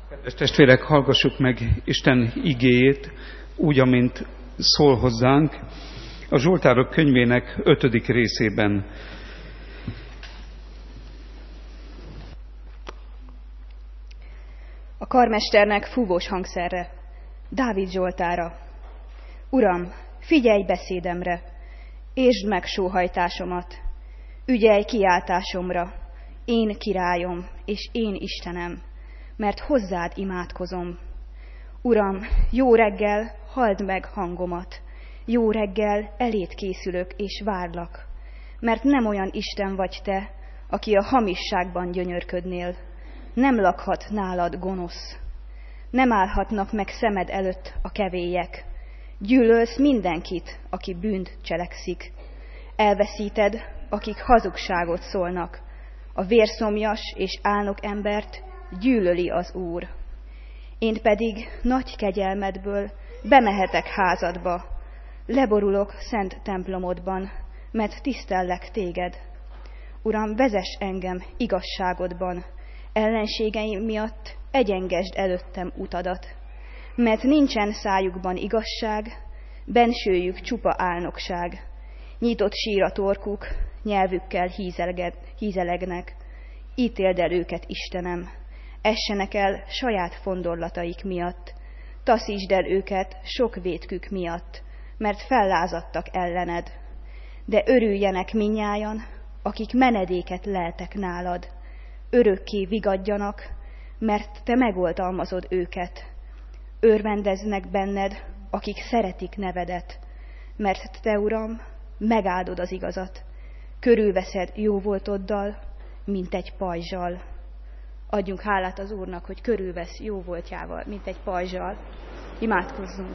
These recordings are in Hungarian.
Kedves testvérek, hallgassuk meg Isten igéjét úgy, amint szól hozzánk a Zsoltárok könyvének 5. részében. A karmesternek fúvós hangszerre, Dávid zsoltára. Uram, figyelj beszédemre, értsd meg sóhajtásomat, ügyelj kiáltásomra, én királyom és én Istenem, mert hozzád imádkozom. Uram, jó reggel, halld meg hangomat, jó reggel, eléd készülök és várlak, mert nem olyan Isten vagy te, aki a hamisságban gyönyörködnél, nem lakhat nálad gonosz. Nem állhatnak meg szemed előtt a kevélyek, gyűlölsz mindenkit, aki bűnt cselekszik. Elveszíted, akik hazugságot szólnak, a vérszomjas és álnok embert gyűlöli az Úr. Én pedig nagy kegyelmedből bemehetek házadba, leborulok szent templomodban, mert tisztellek téged. Uram, vezess engem igazságodban, ellenségeim miatt egyengesd előttem utadat, mert nincsen szájukban igazság, bensőjük csupa álnokság. Nyitott sír a torkuk, nyelvükkel hízelegnek. Ítéld el őket, Istenem, essenek el saját fondorlataik miatt, taszítsd el őket sok vétkük miatt, mert fellázadtak ellened. De örüljenek minnyájan, akik menedéket leltek nálad, örökké vigadjanak, mert te megoltalmazod őket. Örvendeznek benned, akik szeretik nevedet, mert te, Uram, megáldod az igazat, körülveszed jóvoltoddal, mint egy pajzsal. Adjunk hálát az Úrnak, hogy körülvesz jóvoltjával, mint egy pajzsal. Imádkozzunk!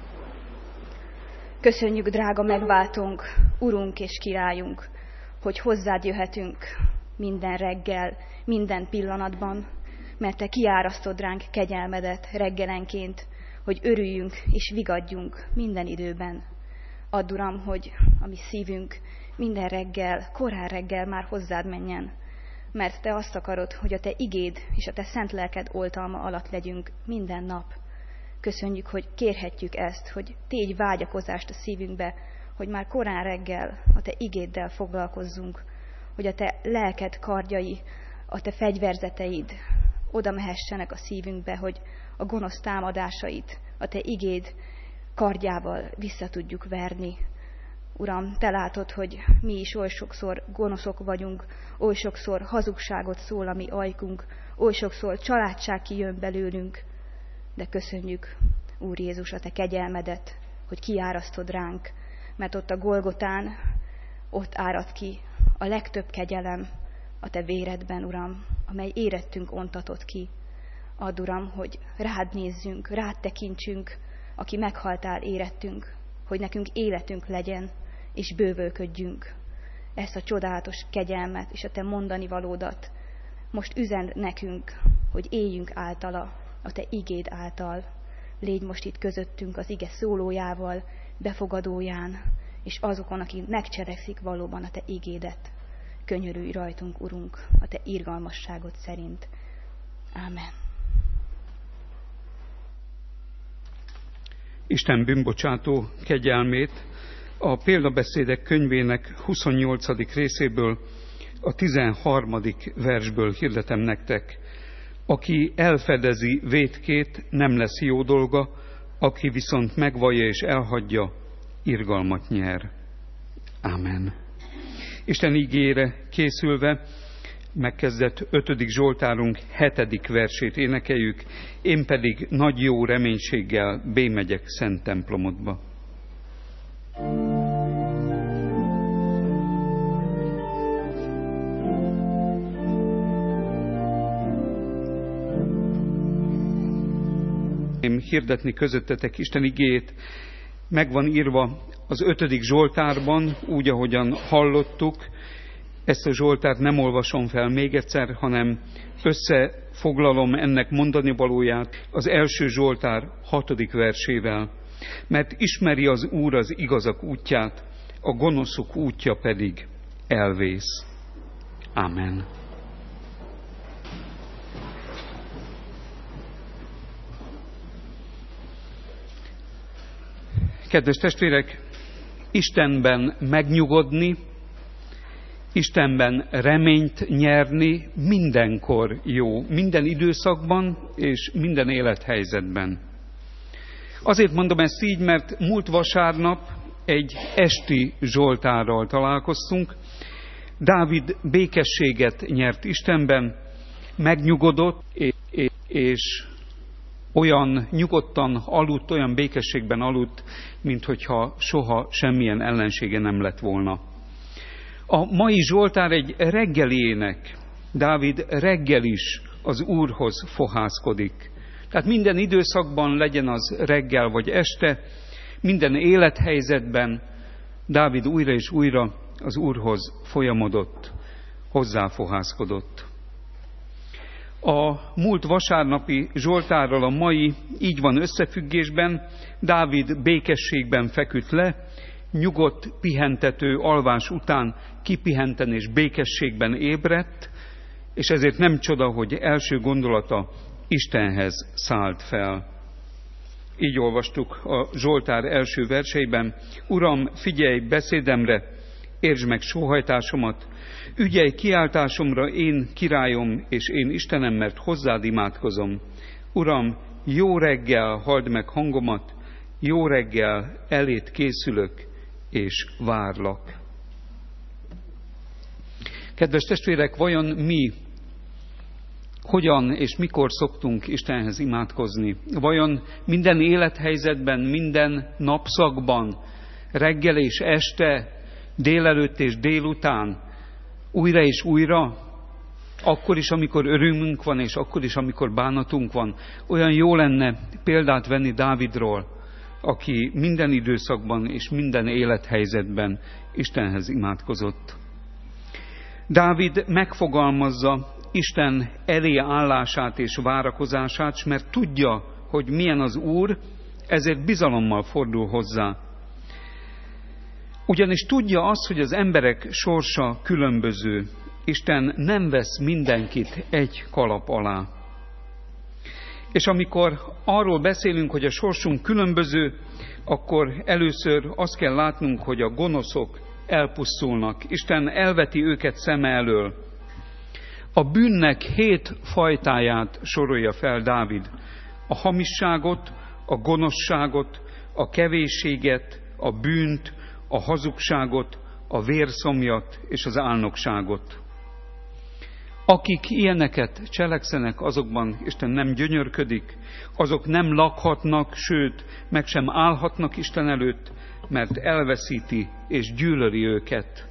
Köszönjük, drága megváltónk, Urunk és Királyunk, hogy hozzád jöhetünk minden reggel, minden pillanatban, mert te kiárasztod ránk kegyelmedet reggelenként, hogy örüljünk és vigadjunk minden időben. Add, Uram, hogy a mi szívünk minden reggel, korán reggel már hozzád menjen, mert te azt akarod, hogy a te igéd és a te szent lelked oltalma alatt legyünk minden nap. Köszönjük, hogy kérhetjük ezt, hogy tégy vágyakozást a szívünkbe, hogy már korán reggel a te igéddel foglalkozzunk, hogy a te lelked kardjai, a te fegyverzeteid oda mehessenek a szívünkbe, hogy a gonosz támadásait a te igéd kardjával vissza tudjuk verni. Uram, te látod, hogy mi is oly sokszor gonoszok vagyunk, oly sokszor hazugságot szól a mi ajkunk, oly sokszor családság kijön belőlünk, de köszönjük, Úr Jézus, a te kegyelmedet, hogy kiárasztod ránk, mert ott a Golgotán, ott árad ki a legtöbb kegyelem a te véredben, Uram, amely érettünk ontatott ki. Add, Uram, hogy rád nézzünk, rád tekintsünk, aki meghaltál érettünk, hogy nekünk életünk legyen, és bővölködjünk. Ezt a csodálatos kegyelmet és a te mondani valódat most üzend nekünk, hogy éljünk általa, a te igéd által. Légy most itt közöttünk az ige szólójával, befogadóján, és azokon, akik megcselekszik valóban a te igédet. Könyörülj rajtunk, Urunk, a te irgalmasságod szerint. Ámen. Isten bűnbocsátó kegyelmét a Példabeszédek könyvének 28. részéből, a 13. versből hirdetem nektek. Aki elfedezi vétkét, nem lesz jó dolga, aki viszont megvallja és elhagyja, irgalmat nyer. Ámen. Isten igére készülve megkezdett 5. Zsoltárunk 7. versét énekeljük, én pedig nagy jó reménységgel bémegyek szent templomodba. Én hirdetni közöttetek Isten igéjét, meg van írva az 5. Zsoltárban, úgy, ahogyan hallottuk. Ezt a Zsoltárt nem olvasom fel még egyszer, hanem összefoglalom ennek mondani valóját az első Zsoltár 6. versével. Mert ismeri az Úr az igazak útját, a gonoszok útja pedig elvész. Amen. Kedves testvérek, Istenben megnyugodni, Istenben reményt nyerni mindenkor jó, minden időszakban és minden élethelyzetben. Azért mondom ezt így, mert múlt vasárnap egy esti zsoltárral találkoztunk. Dávid békességet nyert Istenben, megnyugodott, és olyan nyugodtan aludt, olyan békességben aludt, minthogyha soha semmilyen ellensége nem lett volna. A mai zsoltár egy reggeli ének. Dávid reggel is az Úrhoz fohászkodik. Tehát minden időszakban, legyen az reggel vagy este, minden élethelyzetben Dávid újra és újra az Úrhoz folyamodott, hozzáfohászkodott. A múlt vasárnapi zsoltárral a mai így van összefüggésben. Dávid békességben feküdt le, nyugodt, pihentető alvás után kipihenten és békességben ébredt, és ezért nem csoda, hogy első gondolata Istenhez szállt fel. Így olvastuk a zsoltár első verseiben: Uram, figyelj beszédemre, értsd meg sóhajtásomat, ügyelj kiáltásomra, én királyom és én Istenem, mert hozzád imádkozom. Uram, jó reggel, halld meg hangomat, jó reggel, elét készülök és várlak. Kedves testvérek, vajon mi hogyan és mikor szoktunk Istenhez imádkozni? Vajon minden élethelyzetben, minden napszakban, reggel és este, délelőtt és délután, újra és újra, akkor is, amikor örömünk van, és akkor is, amikor bánatunk van? Olyan jó lenne példát venni Dávidról, aki minden időszakban és minden élethelyzetben Istenhez imádkozott. Dávid megfogalmazza Isten elé állását és várakozását, mert tudja, hogy milyen az Úr, ezért bizalommal fordul hozzá. Ugyanis tudja azt, hogy az emberek sorsa különböző. Isten nem vesz mindenkit egy kalap alá. És amikor arról beszélünk, hogy a sorsunk különböző, akkor először azt kell látnunk, hogy a gonoszok elpusztulnak. Isten elveti őket szeme elől. A bűnnek 7 fajtáját sorolja fel Dávid. A hamisságot, a gonoszságot, a kevésséget, a bűnt, a hazugságot, a vérszomjat és az álnokságot. Akik ilyeneket cselekszenek, azokban Isten nem gyönyörködik, azok nem lakhatnak, sőt, meg sem állhatnak Isten előtt, mert elveszíti és gyűlöli őket.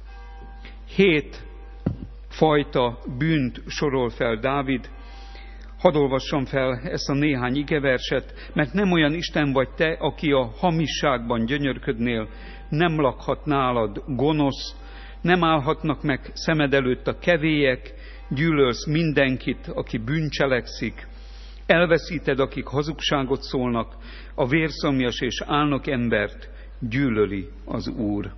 7 fajta bűnt sorol fel Dávid. Hadd olvassam fel ezt a néhány igeverset, mert nem olyan Isten vagy te, aki a hamisságban gyönyörködnél, nem lakhat nálad gonosz, nem állhatnak meg szemed előtt a kevélyek, gyűlölsz mindenkit, aki bűncselekszik, elveszíted, akik hazugságot szólnak, a vérszomjas és álnok embert gyűlöli az Úr.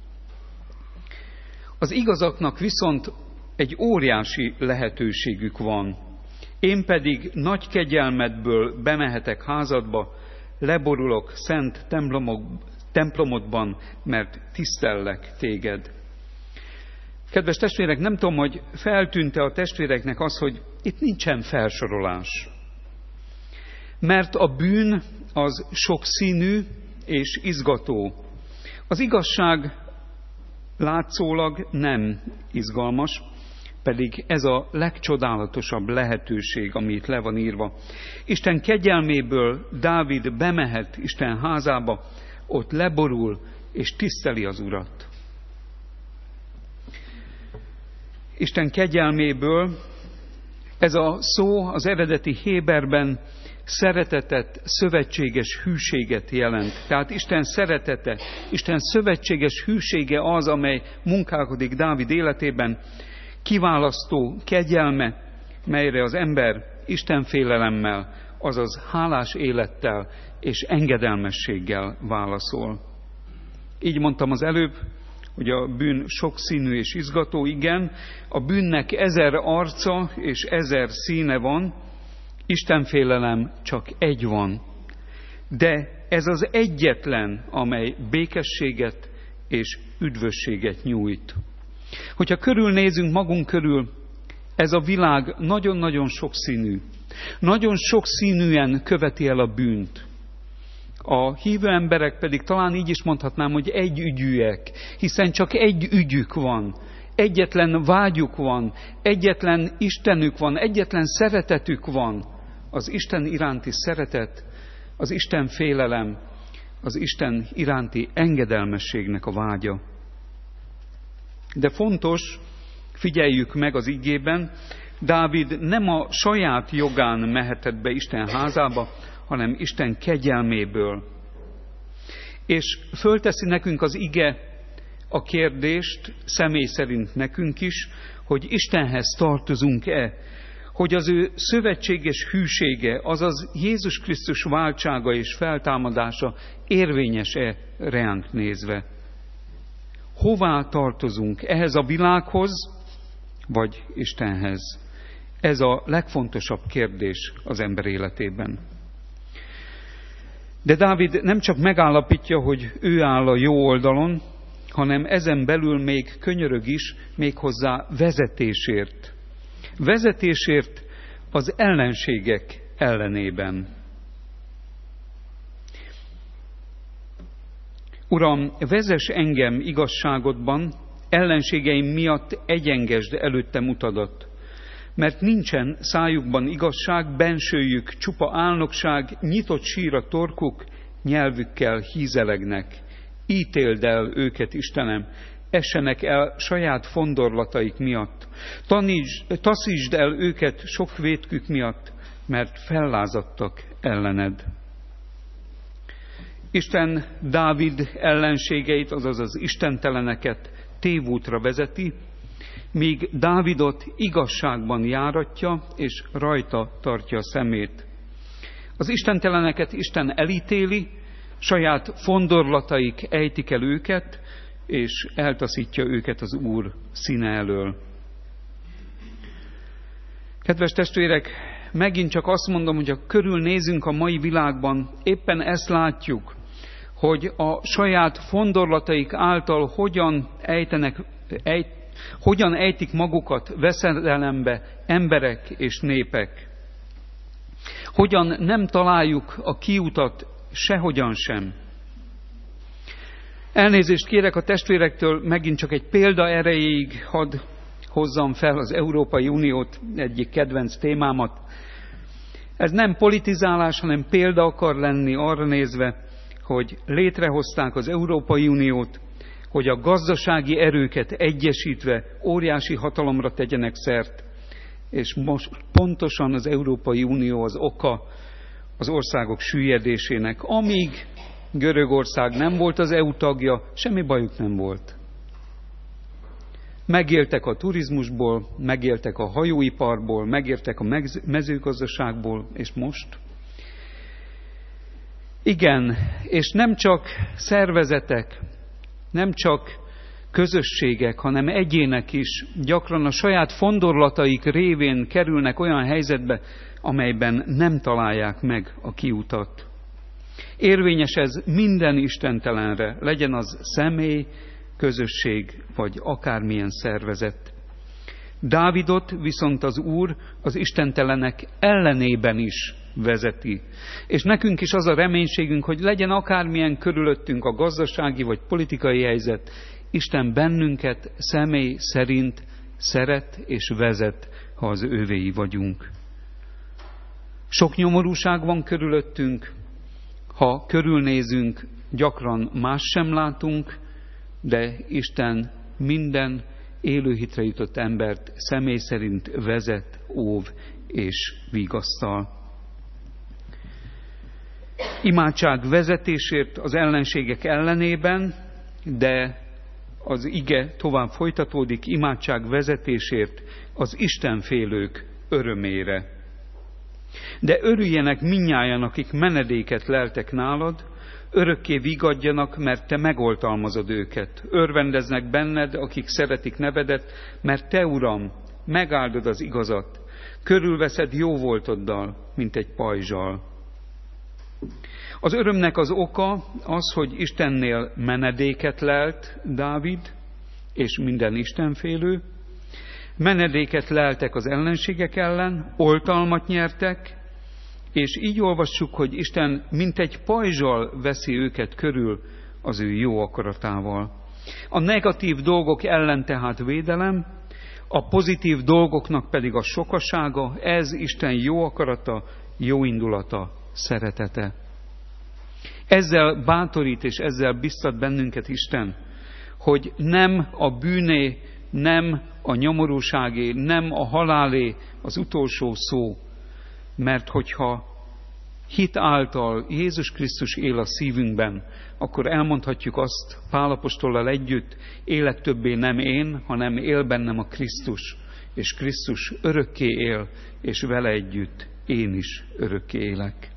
Az igazaknak viszont egy óriási lehetőségük van. Én pedig nagy kegyelmedből bemehetek házadba, leborulok szent templomodban, mert tisztellek téged. Kedves testvérek, nem tudom, hogy feltűnt-e a testvéreknek az, hogy itt nincsen felsorolás. Mert a bűn az sokszínű és izgató. Az igazság látszólag nem izgalmas, pedig ez a legcsodálatosabb lehetőség, ami itt le van írva. Isten kegyelméből Dávid bemehet Isten házába, ott leborul és tiszteli az Urat. Isten kegyelméből ez a szó az eredeti héberben szeretetet, szövetséges hűséget jelent. Tehát Isten szeretete, Isten szövetséges hűsége az, amely munkálkodik Dávid életében, kiválasztó kegyelme, melyre az ember istenfélelemmel, azaz hálás élettel és engedelmességgel válaszol. Így mondtam az előbb, hogy a bűn sokszínű és izgató, igen, a bűnnek 1000 arca és 1000 színe van, istenfélelem csak egy van, de ez az egyetlen, amely békességet és üdvösséget nyújt. Hogyha körülnézünk magunk körül, ez a világ nagyon-nagyon sokszínű. Nagyon sokszínűen követi el a bűnt. A hívő emberek pedig talán így is mondhatnám, hogy együgyűek, hiszen csak egy ügyük van, egyetlen vágyuk van, egyetlen Istenük van, egyetlen szeretetük van. Az Isten iránti szeretet, az Isten félelem, az Isten iránti engedelmességnek a vágya. De fontos, figyeljük meg az igében, Dávid nem a saját jogán mehetett be Isten házába, hanem Isten kegyelméből. És fölteszi nekünk az ige a kérdést, személy szerint nekünk is, hogy Istenhez tartozunk-e, hogy az ő szövetséges hűsége, azaz Jézus Krisztus váltsága és feltámadása érvényes-e ránk nézve. Hová tartozunk? Ehhez a világhoz, vagy Istenhez? Ez a legfontosabb kérdés az ember életében. De Dávid nem csak megállapítja, hogy ő áll a jó oldalon, hanem ezen belül még könyörög is, méghozzá vezetésért. Vezetésért az ellenségek ellenében. Uram, vezess engem igazságodban, ellenségeim miatt egyengesd előttem utadat. Mert nincsen szájukban igazság, bensőjük csupa álnokság, nyitott sír a torkuk, nyelvükkel hízelegnek. Ítéld el őket, Istenem, essenek el saját fondorlataik miatt. Taszítsd el őket sok vétkük miatt, mert fellázadtak ellened. Isten Dávid ellenségeit, azaz az istenteleneket tévútra vezeti, míg Dávidot igazságban járatja, és rajta tartja a szemét. Az istenteleneket Isten elítéli, saját fondorlataik ejtik el őket, és eltaszítja őket az Úr színe elől. Kedves testvérek, megint csak azt mondom, hogy ha körülnézünk a mai világban, éppen ezt látjuk, hogy a saját fondorlataik által hogyan ejtik magukat veszedelembe emberek és népek. Hogyan nem találjuk a kiutat sehogyan sem. Elnézést kérek a testvérektől, megint csak egy példa erejéig hadd hozzam fel az Európai Uniót, egyik kedvenc témámat. Ez nem politizálás, hanem példa akar lenni arra nézve, hogy létrehozták az Európai Uniót, hogy a gazdasági erőket egyesítve óriási hatalomra tegyenek szert, és most pontosan az Európai Unió az oka az országok süllyedésének. Amíg Görögország nem volt az EU tagja, semmi bajuk nem volt. Megéltek a turizmusból, megéltek a hajóiparból, megéltek a mezőgazdaságból, és most? Igen, és nem csak szervezetek, nem csak közösségek, hanem egyének is gyakran a saját fondorlataik révén kerülnek olyan helyzetbe, amelyben nem találják meg a kiutat. Érvényes ez minden istentelenre, legyen az személy, közösség, vagy akármilyen szervezet. Dávidot viszont az Úr az istentelenek ellenében is vezeti. És nekünk is az a reménységünk, hogy legyen akármilyen körülöttünk a gazdasági vagy politikai helyzet, Isten bennünket személy szerint szeret és vezet, ha az ővéi vagyunk. Sok nyomorúság van körülöttünk, ha körülnézünk, gyakran más sem látunk, de Isten minden élőhitre jutott embert személy szerint vezet, óv és vigasztal. Imádság vezetésért az ellenségek ellenében, de az ige tovább folytatódik, imádság vezetésért az istenfélők örömére. De örüljenek mindnyájan, akik menedéket leltek nálad, örökké vigadjanak, mert te megoltalmazod őket. Örvendeznek benned, akik szeretik nevedet, mert te, Uram, megáldod az igazat, körülveszed jóvoltoddal, mint egy pajzsal. Az örömnek az oka az, hogy Istennél menedéket lelt Dávid, és minden istenfélő. Menedéket leltek az ellenségek ellen, oltalmat nyertek, és így olvassuk, hogy Isten mintegy pajzsal veszi őket körül az ő jó akaratával. A negatív dolgok ellen tehát védelem, a pozitív dolgoknak pedig a sokasága, ez Isten jó akarata, jó indulata, szeretete. Ezzel bátorít és ezzel biztat bennünket Isten, hogy nem a bűné, nem a nyomorúságé, nem a halálé az utolsó szó, mert hogyha hit által Jézus Krisztus él a szívünkben, akkor elmondhatjuk azt Pál apostollal együtt, élek többé nem én, hanem él bennem a Krisztus, és Krisztus örökké él, és vele együtt én is örökké élek.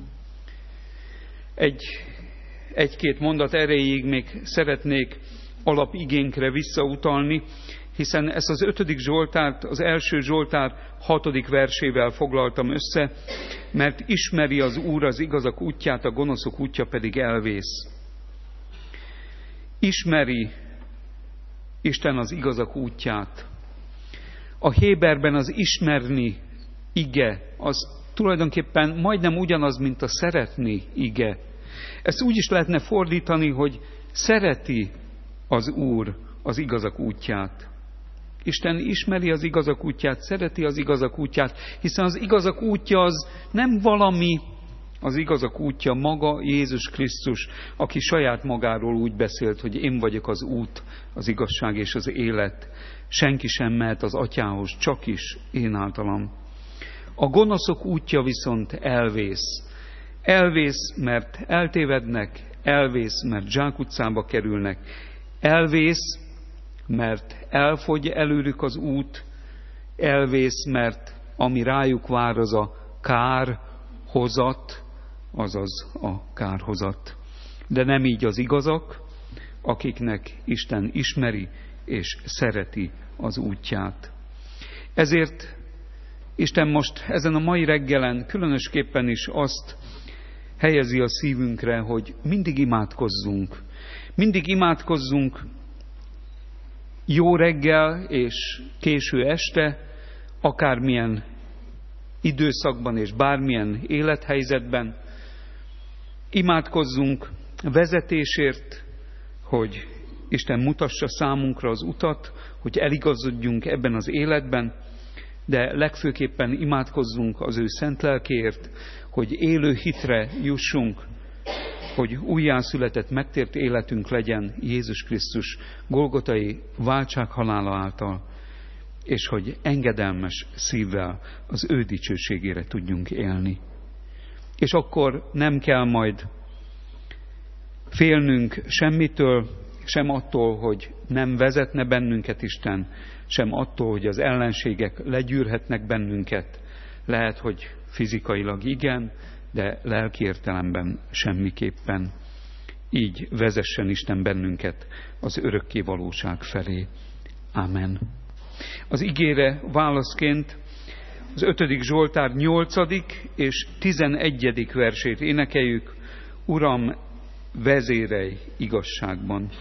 Egy-két mondat erejéig még szeretnék alapigénkre visszautalni, hiszen ezt az 5. Zsoltárt, az első Zsoltár 6. versével foglaltam össze, mert ismeri az Úr az igazak útját, a gonoszok útja pedig elvész. Ismeri Isten az igazak útját. A héberben az ismerni ige, az tulajdonképpen majdnem ugyanaz, mint a szeretni ige. Ezt úgy is lehetne fordítani, hogy szereti az Úr az igazak útját. Isten ismeri az igazak útját, szereti az igazak útját, hiszen az igazak útja az nem valami, az igazak útja maga Jézus Krisztus, aki saját magáról úgy beszélt, hogy én vagyok az út, az igazság és az élet. Senki sem mehet az Atyához, csak is én általam. A gonoszok útja viszont elvész. Elvész, mert eltévednek, elvész, mert zsákutcába kerülnek, elvész, mert elfogy előlük az út, elvész, mert ami rájuk vár, az a kárhozat, azaz a kárhozat. De nem így az igazak, akiknek Isten ismeri és szereti az útját. Ezért Isten most ezen a mai reggelen különösképpen is azt helyezi a szívünkre, hogy mindig imádkozzunk. Mindig imádkozzunk jó reggel és késő este, akármilyen időszakban és bármilyen élethelyzetben. Imádkozzunk vezetésért, hogy Isten mutassa számunkra az utat, hogy eligazodjunk ebben az életben, de legfőképpen imádkozzunk az ő szent lelkéért, hogy élő hitre jussunk, hogy újjászületett, megtért életünk legyen Jézus Krisztus golgotai váltsághalála által, és hogy engedelmes szívvel az ő dicsőségére tudjunk élni. És akkor nem kell majd félnünk semmitől, sem attól, hogy nem vezetne bennünket Isten, sem attól, hogy az ellenségek legyűrhetnek bennünket. Lehet, hogy fizikailag igen, de lelki értelemben semmiképpen. Így vezessen Isten bennünket az örökké valóság felé. Ámen. Az igére válaszként az 5. Zsoltár 8. és 11. versét énekeljük. Uram, vezérelj igazságban.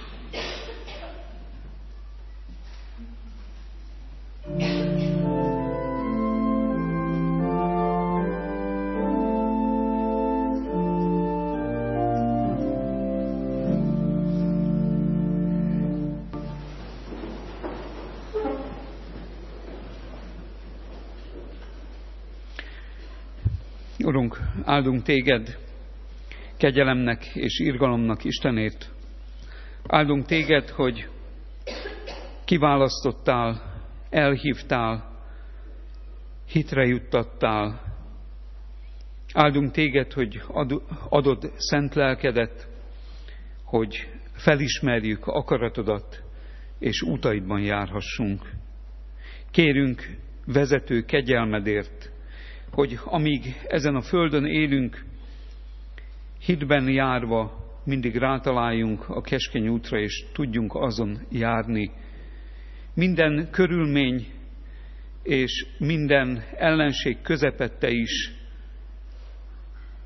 Urunk, áldunk Téged kegyelemnek és irgalomnak Istenét. Áldunk Téged, hogy kiválasztottál, elhívtál, hitre juttattál. Áldunk Téged, hogy adod szent lelkedet, hogy felismerjük akaratodat, és útaidban járhassunk. Kérünk vezető kegyelmedért, hogy amíg ezen a földön élünk, hitben járva mindig rátaláljunk a keskeny útra, és tudjunk azon járni. Minden körülmény és minden ellenség közepette is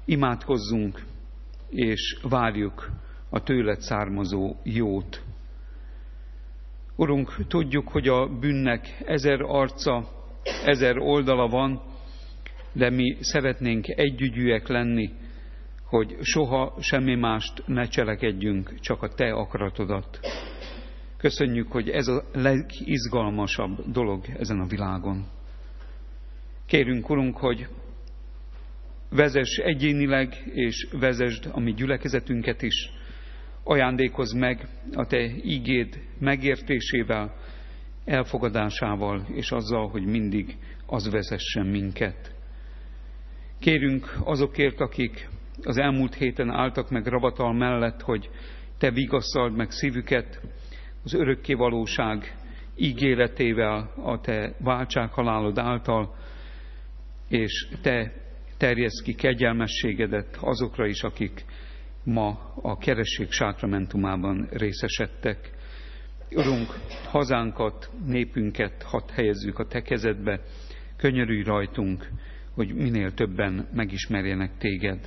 Imádkozzunk, és várjuk a tőled származó jót. Urunk, tudjuk, hogy a bűnnek 1000 arca, 1000 oldala van, de mi szeretnénk együgyűek lenni, hogy soha semmi mást ne cselekedjünk, csak a Te akaratodat. Köszönjük, hogy ez a legizgalmasabb dolog ezen a világon. Kérünk, Urunk, hogy vezess egyénileg, és vezesd a mi gyülekezetünket is. Ajándékozz meg a Te ígéd megértésével, elfogadásával, és azzal, hogy mindig az vezessen minket. Kérünk azokért, akik az elmúlt héten álltak meg ravatal mellett, hogy Te vigasztald meg szívüket az örökké valóság ígéretével, a Te váltsághalálod által, és Te terjeszd ki kegyelmességedet azokra is, akik ma a keresztség sákramentumában részesedtek. Urunk, hazánkat, népünket hadd helyezzük a Te kezedbe, könyörülj rajtunk, hogy minél többen megismerjenek Téged.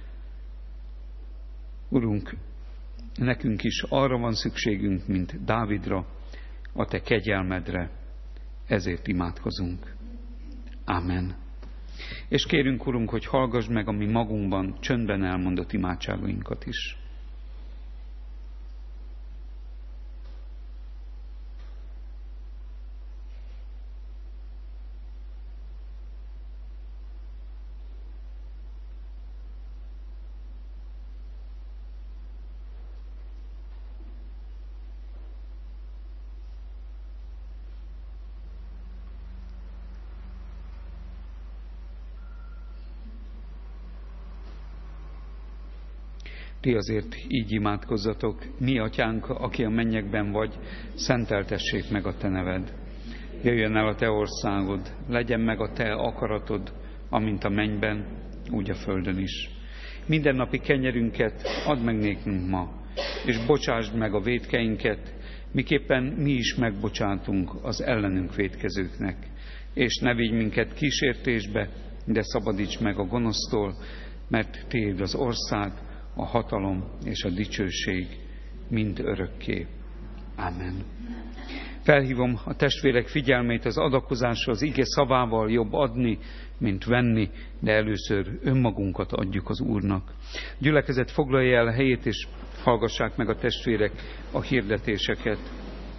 Urunk, nekünk is arra van szükségünk, mint Dávidra, a Te kegyelmedre, ezért imádkozunk. Amen. És kérünk, Urunk, hogy hallgass meg a mi magunkban csöndben elmondott imádságainkat is. Ti azért így imádkozzatok: mi atyánk, aki a mennyekben vagy, szenteltessék meg a Te neved. Jöjjön el a Te országod, legyen meg a Te akaratod, amint a mennyben, úgy a földön is. Mindennapi kenyerünket add meg nékünk ma, és bocsásd meg a vétkeinket, miképpen mi is megbocsátunk az ellenünk vétkezőknek. És ne vigy minket kísértésbe, de szabadíts meg a gonosztól, mert Tiéd az ország, a hatalom és a dicsőség mind örökké. Amen. Felhívom a testvérek figyelmét az adakozásra: az ige szavával jobb adni, mint venni, de először önmagunkat adjuk az Úrnak. Gyülekezet foglalja el helyét, és hallgassák meg a testvérek a hirdetéseket.